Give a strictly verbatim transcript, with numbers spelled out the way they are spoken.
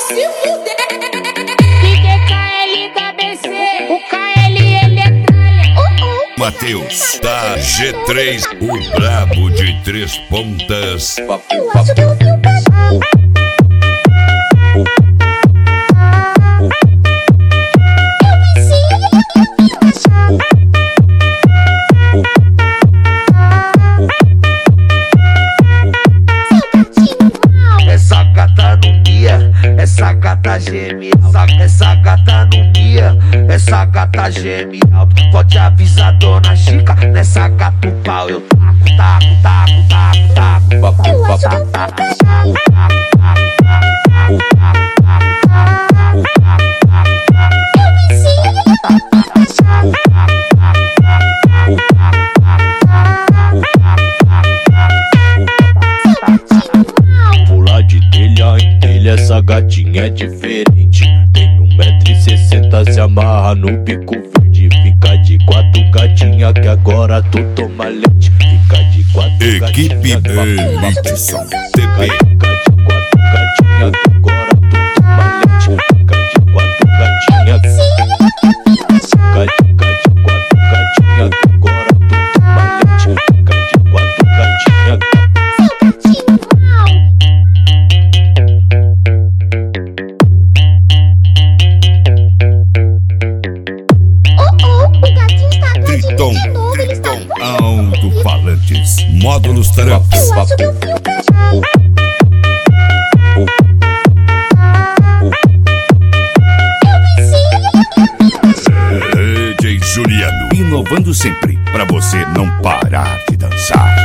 se fuder. D J K L da B C, o K L ele é tralha. Uh, uh. Matheus da G três, o brabo de três pontas. Eu acho que eu vi o cachorro. Essa gata não mia, essa gata geme, essa, essa gata não mia, essa gata geme alto. Pode avisar dona Chica, nessa gata o pau eu taco, taco, taco, taco, taco. Eu acho que eu vi o cachorro. Pular de telha em telha, essa gatinha é diferente. Tem um metro e sessenta, se amarra no bico verde. Fica de quatro gatinha que agora tu toma leite. Fica de quatro Equipe Elite Som T V. Fica de quatro gatinha que agora tu toma leite. Fica de quatro gatinha. Fica de quatro gatinha que agora tu toma leite. Fica de quatro gatinha. Triton, Triton, alto-falantes, módulos trampas. Eu acho que eu vi o cachorro. D J Juliano, inovando sempre, pra você não parar de dançar.